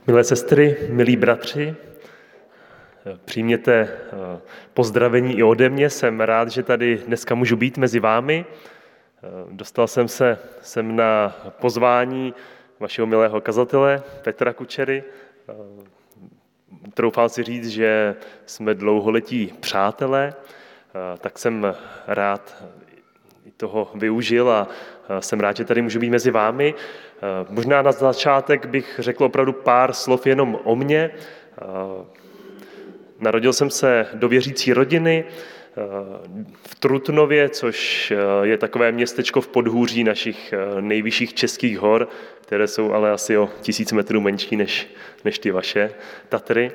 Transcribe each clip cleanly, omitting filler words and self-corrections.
Milé sestry, milí bratři, přijměte pozdravení i ode mě. Jsem rád, že tady dneska můžu být mezi vámi. Dostal jsem se sem na pozvání vašeho milého kazatele Petra Kučery. Troufám si říct, že jsme dlouholetí přátelé, tak jsem rád toho využil a jsem rád, že tady můžu být mezi vámi. Možná na začátek bych řekl opravdu pár slov jenom o mně. Narodil jsem se do věřící rodiny v Trutnově, což je takové městečko v podhůří našich nejvyšších českých hor, které jsou ale asi o 1000 metrů menší než ty vaše Tatry.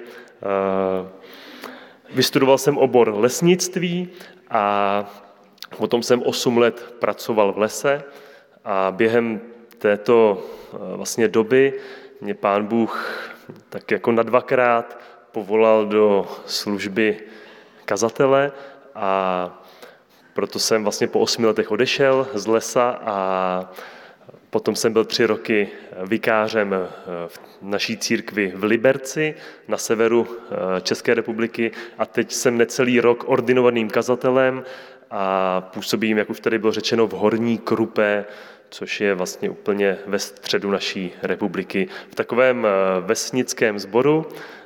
Vystudoval jsem obor lesnictví a potom jsem 8 let pracoval v lese a během této vlastně doby mě Pán Bůh tak jako na 2krát povolal do služby kazatele a proto jsem vlastně po 8 letech odešel z lesa a potom jsem byl 3 roky vikářem v naší církvi v Liberci na severu České republiky a teď jsem necelý rok ordinovaným kazatelem a působím, jak už tady bylo řečeno, v Horní Krupé, což je vlastně úplně ve středu naší republiky, v takovém vesnickém sboru.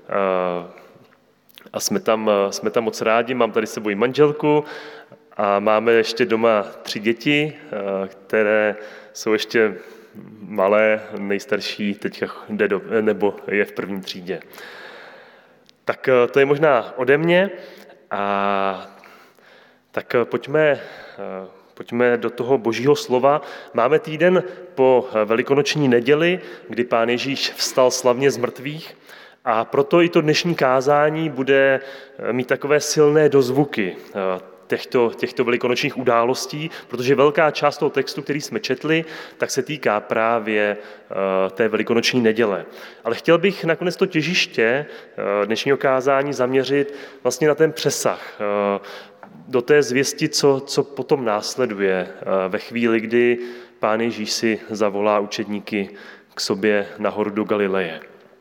A jsme tam moc rádi, mám tady s sebou i manželku a máme ještě doma 3 děti, které jsou ještě malé, nejstarší teďka nebo je v 1. třídě. Tak to je možná ode mě a tak pojďme do toho Božího slova. Máme týden po velikonoční neděli, kdy Pán Ježíš vstal slavně z mrtvých a proto i to dnešní kázání bude mít takové silné dozvuky těchto velikonočních událostí, protože velká část toho textu, který jsme četli, tak se týká právě té velikonoční neděle. Ale chtěl bych nakonec to těžiště dnešního kázání zaměřit vlastně na ten přesah, do té zvěsti, co potom následuje ve chvíli, kdy Pán Ježíš si zavolá učedníky k sobě nahoru do Galileje.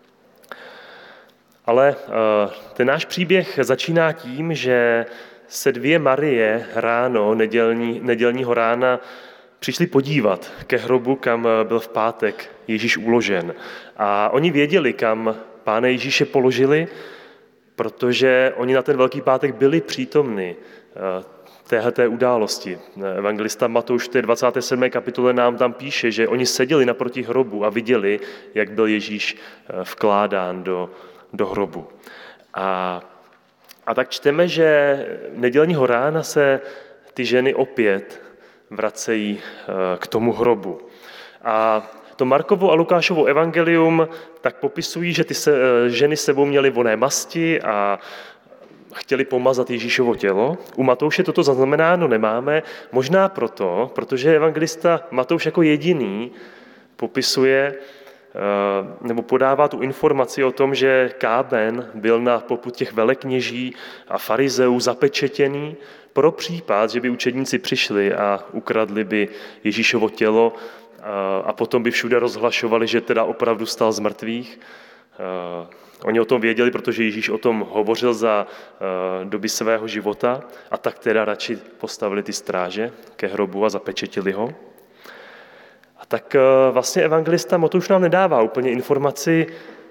Ale ten náš příběh začíná tím, že se 2 Marie ráno, nedělního rána, přišli podívat ke hrobu, kam byl v pátek Ježíš uložen. A oni věděli, kam Pána Ježíše položili, protože oni na ten Velký pátek byli přítomni téhleté události. Evangelista Matouš v té 27. kapitole nám tam píše, že oni seděli naproti hrobu a viděli, jak byl Ježíš vkládán do hrobu. A tak čteme, že nedělního rána se ty ženy opět vracejí k tomu hrobu. A to Markovo a Lukášovo evangelium tak popisují, že ty ženy s sebou měly vonné masti a chtěli pomazat Ježíšovo tělo. U Matouše toto zaznamenáno nemáme, možná proto, protože evangelista Matouš jako jediný popisuje nebo podává tu informaci o tom, že kámen byl na popud těch velekněží a farizeů zapečetěný pro případ, že by učedníci přišli a ukradli by Ježíšovo tělo a potom by všude rozhlašovali, že teda opravdu stal z mrtvých. Oni o tom věděli, protože Ježíš o tom hovořil za doby svého života a tak teda radši postavili ty stráže ke hrobu a zapečetili ho. A tak vlastně evangelista Matouš nám nedává úplně informaci,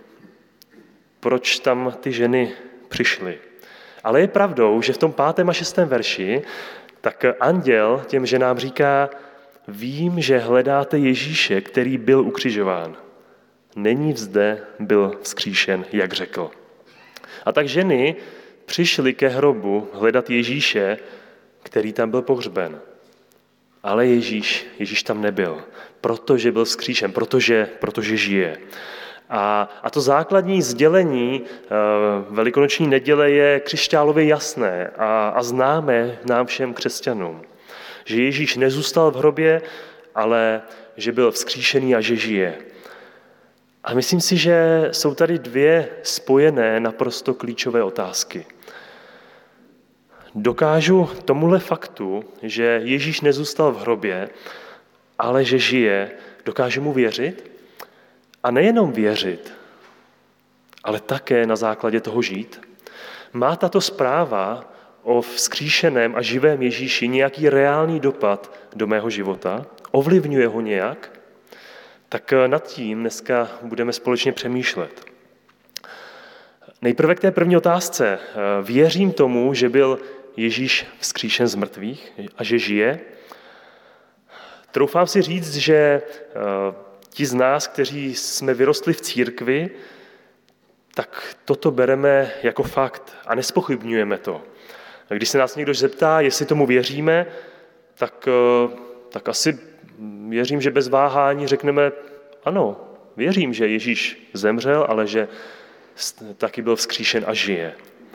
proč tam ty ženy přišly. Ale je pravdou, že v tom 5. a 6. verši tak anděl těm ženám říká: vím, že hledáte Ježíše, který byl ukřižován. Není zde, byl vzkříšen, jak řekl. A tak ženy přišly ke hrobu hledat Ježíše, který tam byl pohřben. Ale Ježíš tam nebyl, protože byl vzkříšen, protože žije. A to základní sdělení velikonoční neděle je křišťálově jasné a známé nám všem křesťanům. Že Ježíš nezůstal v hrobě, ale že byl vzkříšený a že žije. A myslím si, že jsou tady 2 spojené naprosto klíčové otázky. Dokážu tomuhle faktu, že Ježíš nezůstal v hrobě, ale že žije, dokážu mu věřit? A nejenom věřit, ale také na základě toho žít? Má tato zpráva o vzkříšeném a živém Ježíši nějaký reálný dopad do mého života? Ovlivňuje ho nějak? Tak nad tím dneska budeme společně přemýšlet. Nejprve k té první otázce. Věřím tomu, že byl Ježíš vzkříšen z mrtvých a že žije? Troufám si říct, že ti z nás, kteří jsme vyrostli v církvi, tak toto bereme jako fakt a nespochybňujeme to. Když se nás někdo zeptá, jestli tomu věříme, tak asi věřím, že bez váhání řekneme ano, věřím, že Ježíš zemřel, ale že taky byl vzkříšen a žije.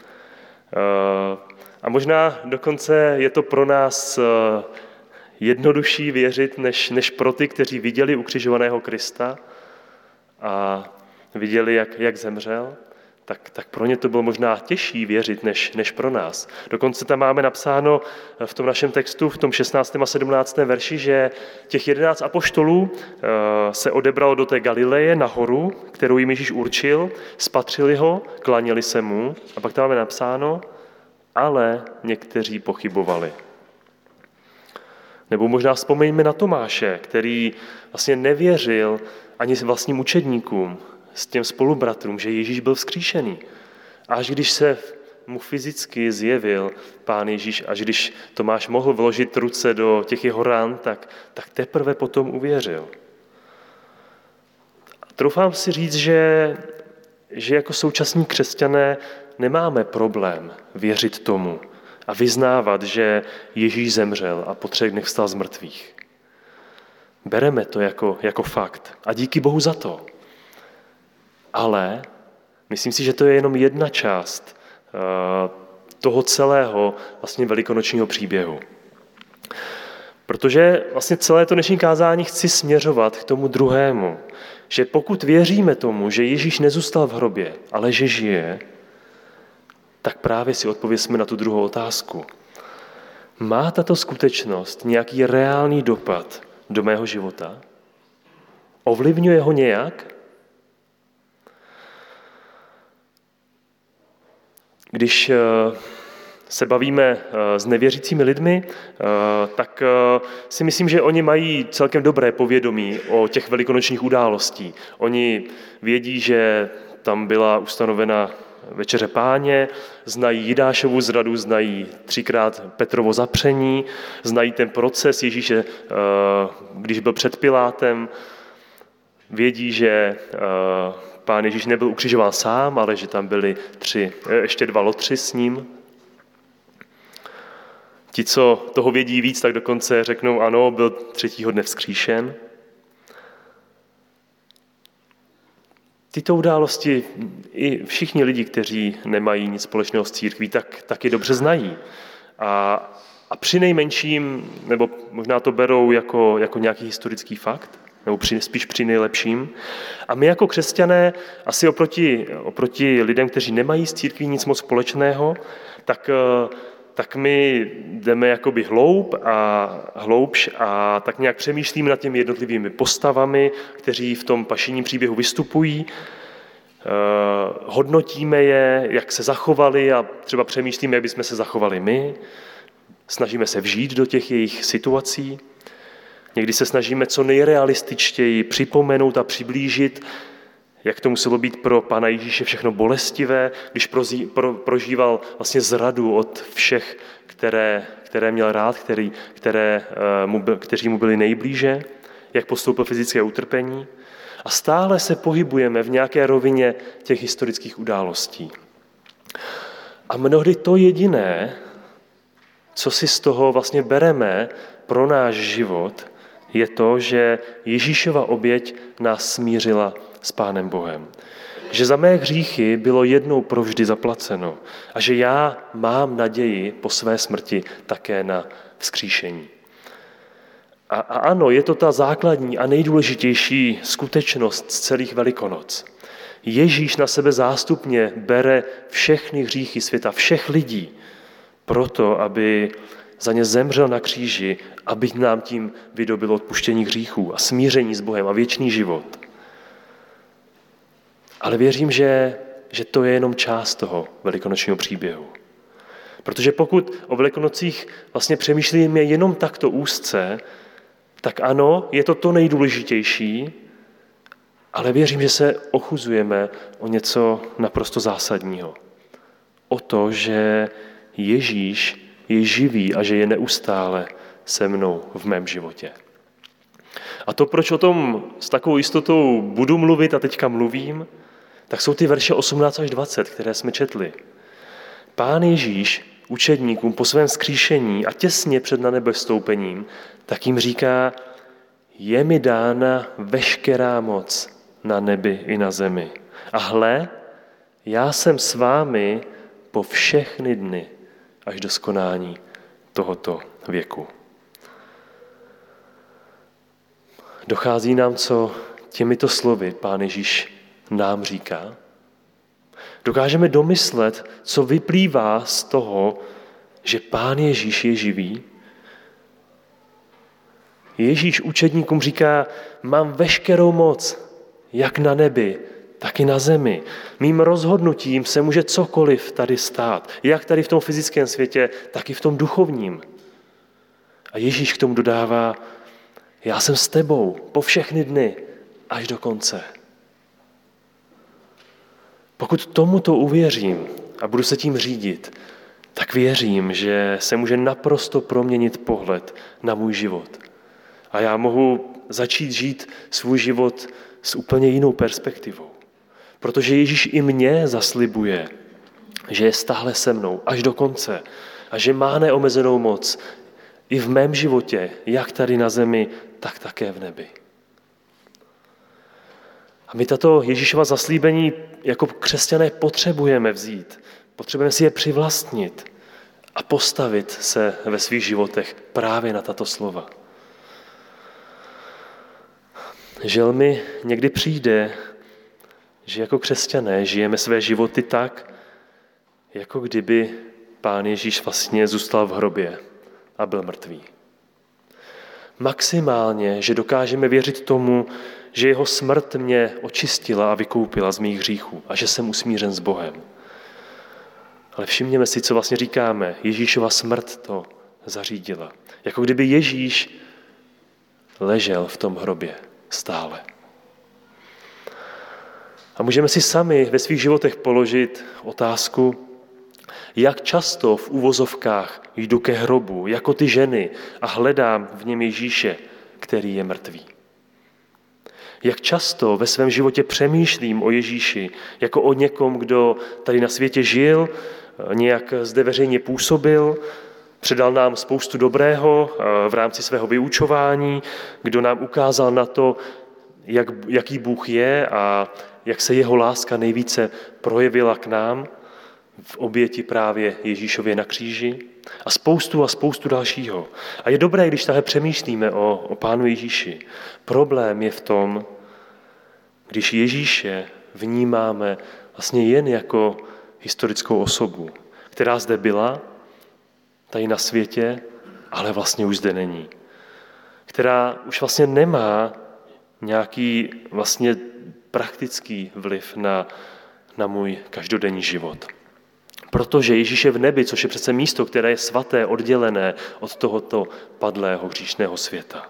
A možná dokonce je to pro nás jednodušší věřit, než pro ty, kteří viděli ukřižovaného Krista a viděli, jak zemřel, tak pro ně to bylo možná těžší věřit, než pro nás. Dokonce tam máme napsáno v tom našem textu, v tom 16. a 17. verši, že těch 11 apoštolů se odebralo do té Galileje na horu, kterou jim Ježíš určil, spatřili ho, klaněli se mu a pak tam máme napsáno, ale někteří pochybovali. Nebo možná vzpomeňme na Tomáše, který vlastně nevěřil ani vlastním učedníkům, s těm spolubratrům, že Ježíš byl vzkříšený. Až když se mu fyzicky zjevil Pán Ježíš, až když Tomáš mohl vložit ruce do těch jeho ran, tak teprve potom uvěřil. Troufám si říct, že jako současní křesťané nemáme problém věřit tomu a vyznávat, že Ježíš zemřel a po 3 dnech vstal z mrtvých. Bereme to jako fakt a díky Bohu za to. Ale myslím si, že to je jenom jedna část toho celého vlastně velikonočního příběhu. Protože vlastně celé to dnešní kázání chci směřovat k tomu druhému, že pokud věříme tomu, že Ježíš nezůstal v hrobě, ale že žije, tak právě si odpověsme na tu druhou otázku. Má tato skutečnost nějaký reálný dopad do mého života? Ovlivňuje ho nějak? Když se bavíme s nevěřícími lidmi, tak si myslím, že oni mají celkem dobré povědomí o těch velikonočních událostí. Oni vědí, že tam byla ustanovena Večeře Páně, znají Jidášovu zradu, znají 3krát Petrovo zapření, znají ten proces Ježíše, když byl před Pilátem, vědí, že Pán Ježíš nebyl ukřižován sám, ale že tam byli ještě 2 lotři s ním. Ti, co toho vědí víc, tak dokonce řeknou, ano, byl 3. dne vzkříšen. Tyto události i všichni lidi, kteří nemají nic společného s církví, tak je dobře znají. A při nejmenším, nebo možná to berou jako nějaký historický fakt, nebo spíš při nejlepším. A my jako křesťané, asi oproti lidem, kteří nemají s církví nic moc společného, tak my jdeme jakoby hloubš a tak nějak přemýšlíme nad těmi jednotlivými postavami, kteří v tom pašijním příběhu vystupují, hodnotíme je, jak se zachovali a třeba přemýšlíme, jak bychom se zachovali my, snažíme se vžít do těch jejich situací, někdy se snažíme co nejrealističtěji připomenout a přiblížit, jak to muselo být pro Pána Ježíše všechno bolestivé, když prožíval vlastně zradu od všech, které měl rád, kteří mu byli nejblíže, jak podstoupil fyzické utrpení. A stále se pohybujeme v nějaké rovině těch historických událostí. A mnohdy to jediné, co si z toho vlastně bereme pro náš život, je to, že Ježíšova oběť nás smířila s Pánem Bohem. Že za mé hříchy bylo jednou provždy zaplaceno a že já mám naději po své smrti také na vzkříšení. A ano, je to ta základní a nejdůležitější skutečnost z celých Velikonoc. Ježíš na sebe zástupně bere všechny hříchy světa, všech lidí, proto, aby za ně zemřel na kříži, aby nám tím vydobil odpuštění hříchů a smíření s Bohem a věčný život. Ale věřím, že že to je jenom část toho velikonočního příběhu. Protože pokud o Velikonocích vlastně přemýšlíme jenom takto úzce, tak ano, je to to nejdůležitější, ale věřím, že se ochuzujeme o něco naprosto zásadního. O to, že Ježíš je živý a že je neustále se mnou v mém životě. A to, proč o tom s takovou jistotou budu mluvit a teďka mluvím, tak jsou ty verše 18 až 20, které jsme četli. Pán Ježíš učedníkům po svém vzkříšení a těsně před na nebe vstoupením, tak jim říká, je mi dána veškerá moc na nebi i na zemi. A hle, já jsem s vámi po všechny dny až do skonání tohoto věku. Dochází nám, co těmito slovy Pán Ježíš nám říká? Dokážeme domyslet, co vyplývá z toho, že Pán Ježíš je živý? Ježíš učedníkům říká, mám veškerou moc, jak na nebi, tak i na zemi. Mým rozhodnutím se může cokoliv tady stát, jak tady v tom fyzickém světě, tak i v tom duchovním. A Ježíš k tomu dodává, já jsem s tebou po všechny dny až do konce. Pokud tomuto uvěřím a budu se tím řídit, tak věřím, že se může naprosto proměnit pohled na můj život. A já mohu začít žít svůj život s úplně jinou perspektivou. Protože Ježíš i mě zaslibuje, že je stále se mnou až do konce a že má neomezenou moc i v mém životě, jak tady na zemi, tak také v nebi. A my tato Ježíšova zaslíbení jako křesťané potřebujeme vzít. Potřebujeme si je přivlastnit a postavit se ve svých životech právě na tato slova. Žel mi někdy přijde, že jako křesťané žijeme své životy tak, jako kdyby Pán Ježíš vlastně zůstal v hrobě a byl mrtvý. Maximálně, že dokážeme věřit tomu, že jeho smrt mě očistila a vykoupila z mých hříchů a že jsem usmířen s Bohem. Ale všimněme si, co vlastně říkáme. Ježíšova smrt to zařídila. Jako kdyby Ježíš ležel v tom hrobě stále. A můžeme si sami ve svých životech položit otázku, jak často v uvozovkách jdu ke hrobu, jako ty ženy, a hledám v něm Ježíše, který je mrtvý. Jak často ve svém životě přemýšlím o Ježíši, jako o někom, kdo tady na světě žil, nějak zde veřejně působil, předal nám spoustu dobrého v rámci svého vyučování, kdo nám ukázal na to, jaký Bůh je a jak se jeho láska nejvíce projevila k nám v oběti právě Ježíšově na kříži a spoustu dalšího. A je dobré, když takhle přemýšlíme o Pánu Ježíši. Problém je v tom, když Ježíše vnímáme vlastně jen jako historickou osobu, která zde byla, tady na světě, ale vlastně už zde není. Která už vlastně nemá nějaký vlastně praktický vliv na můj každodenní život. Protože Ježíš je v nebi, což je přece místo, které je svaté, oddělené od tohoto padlého hříšného světa.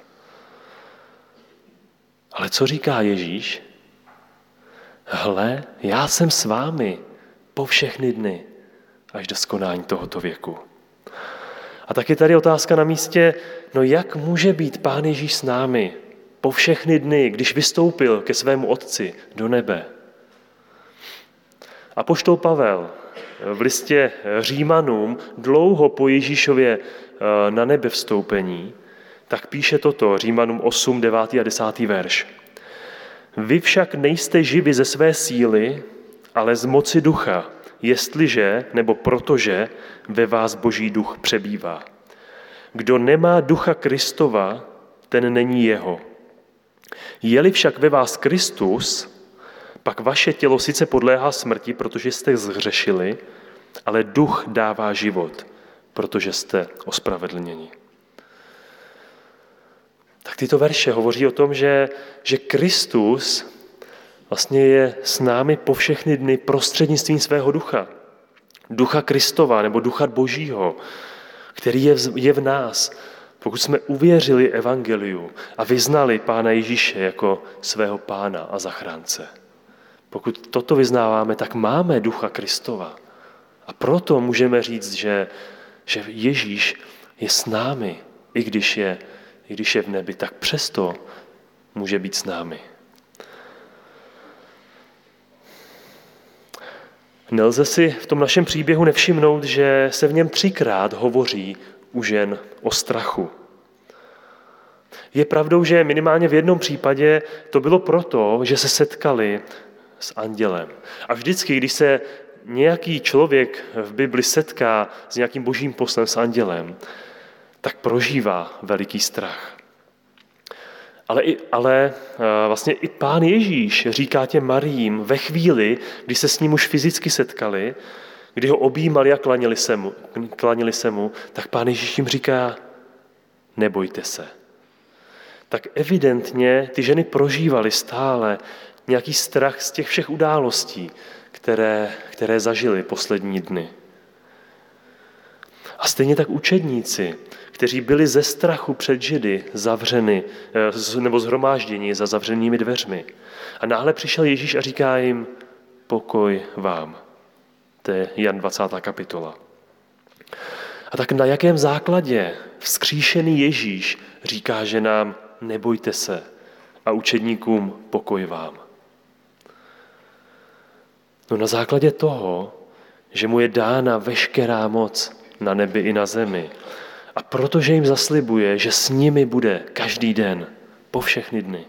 Ale co říká Ježíš? Hle, já jsem s vámi po všechny dny, až do skonání tohoto věku. A tak je tady otázka na místě, no jak může být Pán Ježíš s námi po všechny dny, když vystoupil ke svému Otci do nebe? Apoštol Pavel v listě Římanům dlouho po Ježíšově na nebe vstoupení, tak píše toto, Římanům 8, 9 a 10 verš. Vy však nejste živi ze své síly, ale z moci ducha, jestliže nebo protože ve vás Boží duch přebývá. Kdo nemá ducha Kristova, ten není jeho. Je-li však ve vás Kristus, pak vaše tělo sice podléhá smrti, protože jste zhřešili, ale duch dává život, protože jste ospravedlněni. Tak tyto verše hovoří o tom, že Kristus vlastně je s námi po všechny dny prostřednictvím svého ducha. Ducha Kristova nebo ducha Božího, který je v nás, pokud jsme uvěřili evangeliu a vyznali Pána Ježíše jako svého Pána a zachránce. Pokud toto vyznáváme, tak máme ducha Kristova. A proto můžeme říct, že Ježíš je s námi, i když je v nebi, tak přesto může být s námi. Nelze si v tom našem příběhu nevšimnout, že se v něm 3krát hovoří u žen o strachu. Je pravdou, že minimálně v jednom případě to bylo proto, že se setkali s andělem. A vždycky, když se nějaký člověk v Bibli setká s nějakým božím poslem, s andělem, tak prožívá veliký strach. Ale vlastně i Pán Ježíš říká těm Mariím ve chvíli, kdy se s ním už fyzicky setkali, kdy ho objímali a klanili se mu, tak Pán Ježíš jim říká, nebojte se. Tak evidentně ty ženy prožívaly stále nějaký strach z těch všech událostí, které zažili poslední dny. A stejně tak učedníci, kteří byli ze strachu před Židy zavřeni nebo shromážděni za zavřenými dveřmi. A náhle přišel Ježíš a říká jim, pokoj vám. To je Jan 20. kapitola. A tak na jakém základě vzkříšený Ježíš říká ženám, nebojte se, a učedníkům pokoj vám? No na základě toho, že mu je dána veškerá moc na nebi i na zemi. A protože jim zaslibuje, že s nimi bude každý den, po všechny dny.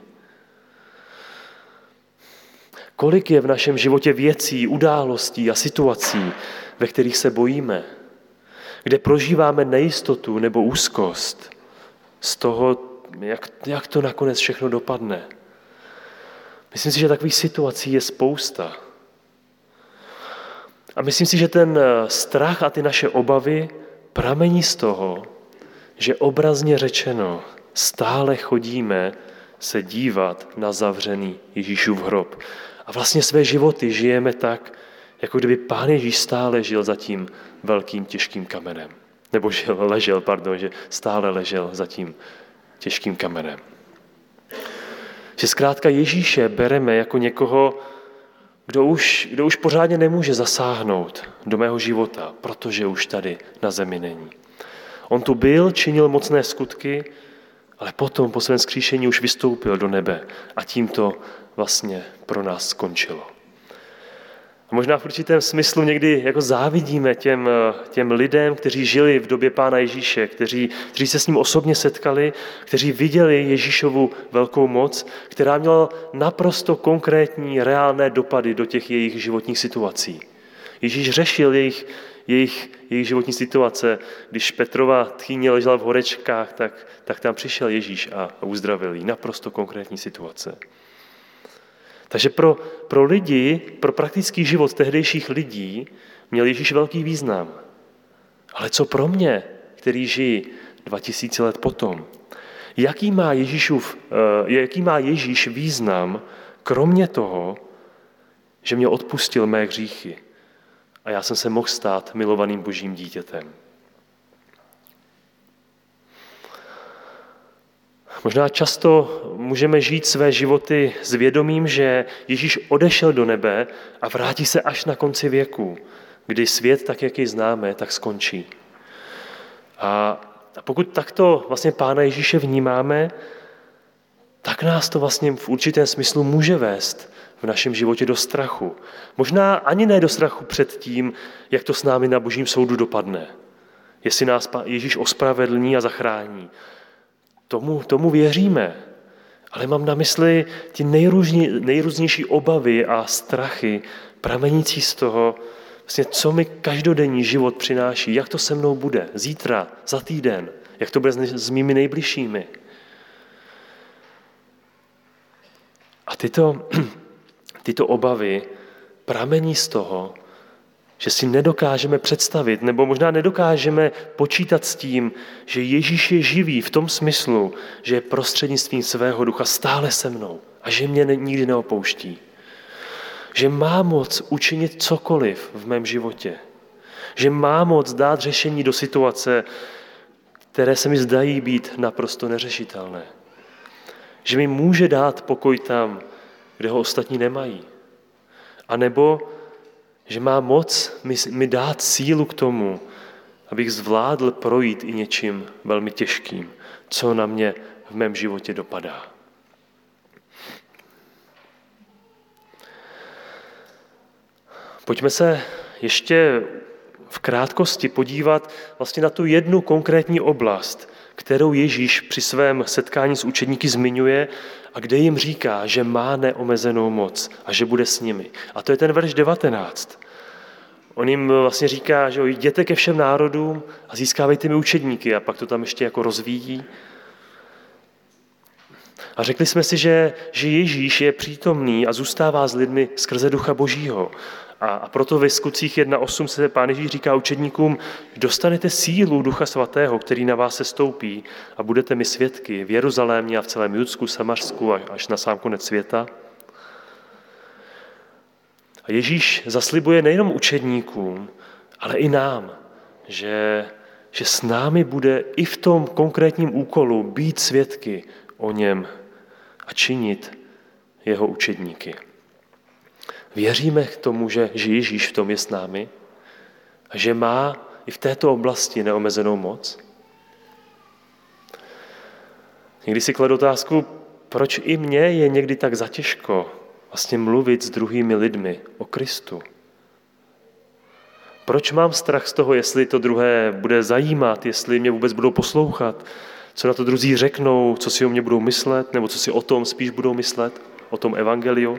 Kolik je v našem životě věcí, událostí a situací, ve kterých se bojíme, kde prožíváme nejistotu nebo úzkost z toho, jak to nakonec všechno dopadne. Myslím si, že takových situací je spousta. A myslím si, že ten strach a ty naše obavy pramení z toho, že obrazně řečeno stále chodíme se dívat na zavřený Ježíšův hrob. A vlastně své životy žijeme tak, jako kdyby Pán Ježíš stále žil za tím velkým těžkým kamenem. Nebo že stále ležel za tím těžkým kamenem. Že zkrátka Ježíše bereme jako někoho, kdo už pořádně nemůže zasáhnout do mého života, protože už tady na zemi není. On tu byl, činil mocné skutky, ale potom po svém vzkříšení už vystoupil do nebe a tím to vlastně pro nás skončilo. A možná v určitém smyslu někdy jako závidíme těm lidem, kteří žili v době Pána Ježíše, kteří se s ním osobně setkali, kteří viděli Ježíšovu velkou moc, která měla naprosto konkrétní, reálné dopady do těch jejich životních situací. Ježíš řešil jejich životní situace. Když Petrova tchýně ležela v horečkách, tak tam přišel Ježíš a uzdravil jí. Naprosto konkrétní situace. Takže pro lidi, pro praktický život tehdejších lidí měl Ježíš velký význam. Ale co pro mě, který žijí 2000 let potom? Jaký má Ježíš význam, kromě toho, že mě odpustil mé hříchy a já jsem se mohl stát milovaným Božím dítětem? Možná často můžeme žít své životy s vědomím, že Ježíš odešel do nebe a vrátí se až na konci věku, kdy svět, tak jak ji známe, tak skončí. A pokud takto vlastně Pána Ježíše vnímáme, tak nás to vlastně v určitém smyslu může vést v našem životě do strachu. Možná ani ne do strachu před tím, jak to s námi na Božím soudu dopadne. Jestli nás Ježíš ospravedlní a zachrání. Tomu věříme, ale mám na mysli ty nejrůznější obavy a strachy pramenící z toho, vlastně, co mi každodenní život přináší, jak to se mnou bude zítra, za týden, jak to bude s mými nejbližšími. A tyto obavy pramení z toho, že si nedokážeme představit, nebo možná nedokážeme počítat s tím, že Ježíš je živý v tom smyslu, že je prostřednictvím svého ducha stále se mnou a že mě nikdy neopouští. Že má moc učinit cokoliv v mém životě. Že má moc dát řešení do situace, které se mi zdají být naprosto neřešitelné. Že mi může dát pokoj tam, kde ho ostatní nemají. A nebo, že má moc mi dát sílu k tomu, abych zvládl projít i něčím velmi těžkým, co na mě v mém životě dopadá. Pojďme se ještě v krátkosti podívat vlastně na tu jednu konkrétní oblast, kterou Ježíš při svém setkání s učedníky zmiňuje a kde jim říká, že má neomezenou moc a že bude s nimi. A to je ten verš 19. On jim vlastně říká, že jděte ke všem národům a získávejte mi učedníky, a pak to tam ještě jako rozvíjí. A řekli jsme si, že Ježíš je přítomný a zůstává s lidmi skrze Ducha Božího. A proto ve Skutcích 1.8 se Pán Ježíš říká učedníkům, dostanete sílu Ducha Svatého, který na vás sestoupí a budete mi svědky v Jeruzalémě a v celém Judsku, Samařsku až na sám konec světa. A Ježíš zaslibuje nejenom učedníkům, ale i nám, že s námi bude i v tom konkrétním úkolu být svědky o něm a činit jeho učedníky. Věříme k tomu, že Ježíš v tom je s námi a že má i v této oblasti neomezenou moc? Někdy si kladu otázku, proč i mně je někdy tak zatěžko vlastně mluvit s druhými lidmi o Kristu. Proč mám strach z toho, jestli to druhé bude zajímat, jestli mě vůbec budou poslouchat, co na to druzí řeknou, co si o mě budou myslet, nebo co si o tom spíš budou myslet, o tom evangeliu.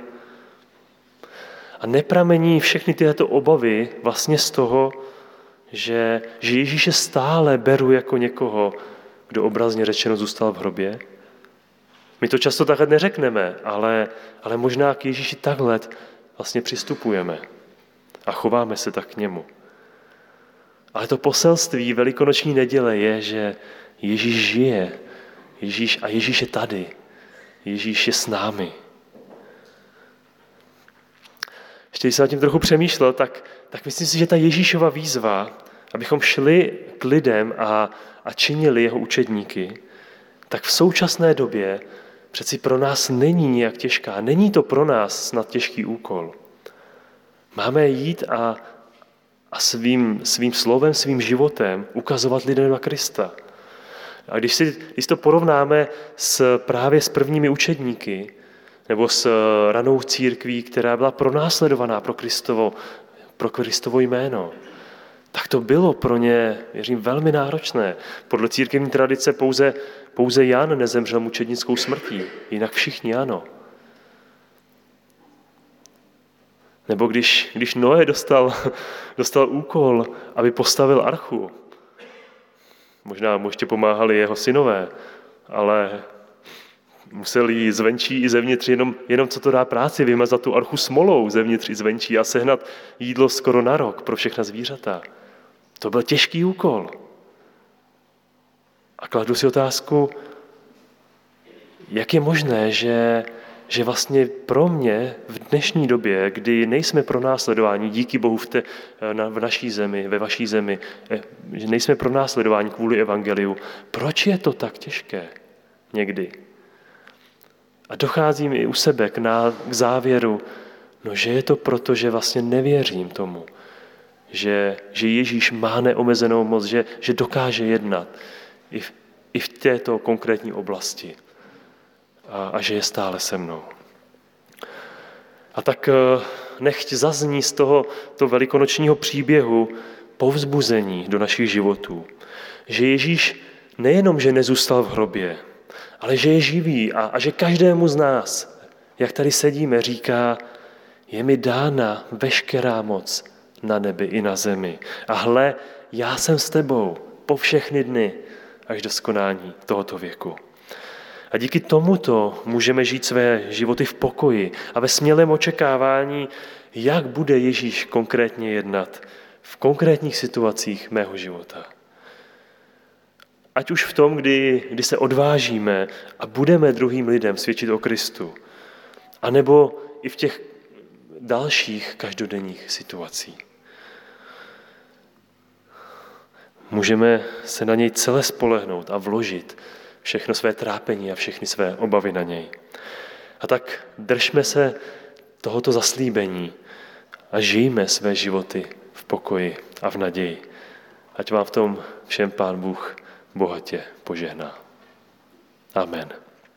A nepramení všechny tyto obavy vlastně z toho, že Ježíše stále beru jako někoho, kdo obrazně řečeno zůstal v hrobě. My to často takhle neřekneme, ale možná k Ježíši takhle vlastně přistupujeme a chováme se tak k němu. Ale to poselství velikonoční neděle je, že Ježíš žije, Ježíš je tady, Ježíš je s námi. Ještě když jsem nad tím trochu přemýšlel, tak myslím si, že ta Ježíšova výzva, abychom šli k lidem a činili jeho učedníky, tak v současné době přeci pro nás není nějak těžká. Není to pro nás snad těžký úkol. Máme jít a svým slovem, svým životem ukazovat lidem na Krista. A když to porovnáme právě s prvními učedníky, nebo s ranou církví, která byla pronásledovaná pro Kristovo jméno, tak to bylo pro ně, věřím, velmi náročné. Podle církevní tradice pouze Jan nezemřel mučednickou smrtí, jinak všichni ano. Nebo když Noé dostal úkol, aby postavil archu, možná mu ještě pomáhali jeho synové, ale musel jí zvenčí i zevnitř, jenom co to dá práci, vymazat tu archu smolou zevnitř i zvenčí a sehnat jídlo skoro na rok pro všechna zvířata. To byl těžký úkol. A kladu si otázku, jak je možné, že vlastně pro mě v dnešní době, kdy nejsme pronásledováni, díky Bohu v naší zemi, ve vaší zemi, že nejsme pronásledováni kvůli evangeliu, proč je to tak těžké někdy? A docházím i u sebe k závěru, že je to proto, že vlastně nevěřím tomu, že Ježíš má neomezenou moc, že dokáže jednat i v této konkrétní oblasti a že je stále se mnou. A tak nechť zazní z tohoto velikonočního příběhu povzbuzení do našich životů, že Ježíš nejenom, že nezůstal v hrobě, ale že je živý a že každému z nás, jak tady sedíme, říká, je mi dána veškerá moc na nebi i na zemi. A hle, já jsem s tebou po všechny dny až do skonání tohoto věku. A díky tomuto můžeme žít své životy v pokoji a ve smělém očekávání, jak bude Ježíš konkrétně jednat v konkrétních situacích mého života. Ať už v tom, kdy se odvážíme a budeme druhým lidem svědčit o Kristu, anebo i v těch dalších každodenních situací. Můžeme se na něj celé spolehnout a vložit všechno své trápení a všechny své obavy na něj. A tak držme se tohoto zaslíbení a žijme své životy v pokoji a v naději. Ať vám v tom všem Pán Bůh bohatě požehná. Amen.